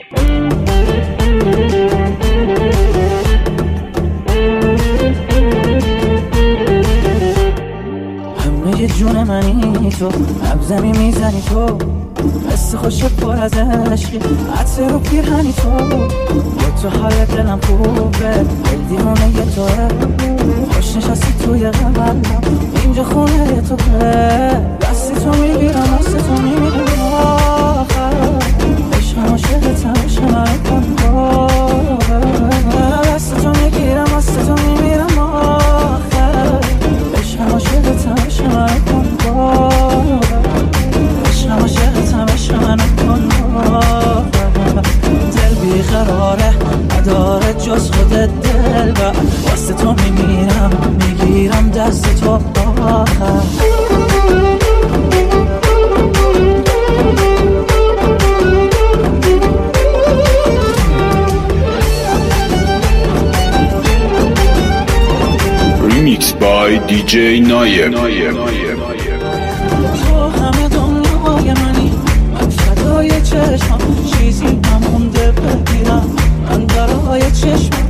همه جون منی تو، نبزنی میزنی تو، حس خوش پر از عشقی، عطر رو پیرهنی تو، با تو حال دلم خوبه، دل دیوونه یه توه، خوش نشستی توی قلبم، اینجا خونه توه، دستی تو میگیرم دست تو میمیرم آخر، عشقم عاشقتم عشق من کن دست تو میگیرم دست تو میمیرم آخر، عشقم عاشقتم عشق من کن عشقم عاشقتم عشق من کن دل بیقراره نداره جز خودت دل و واسه تو میگیرم دست تو آخر. Remix by DJ Nayev. تو همه دنیای منی، من فدای چشمم، چیزی نمونده بگیرم من برای چشمم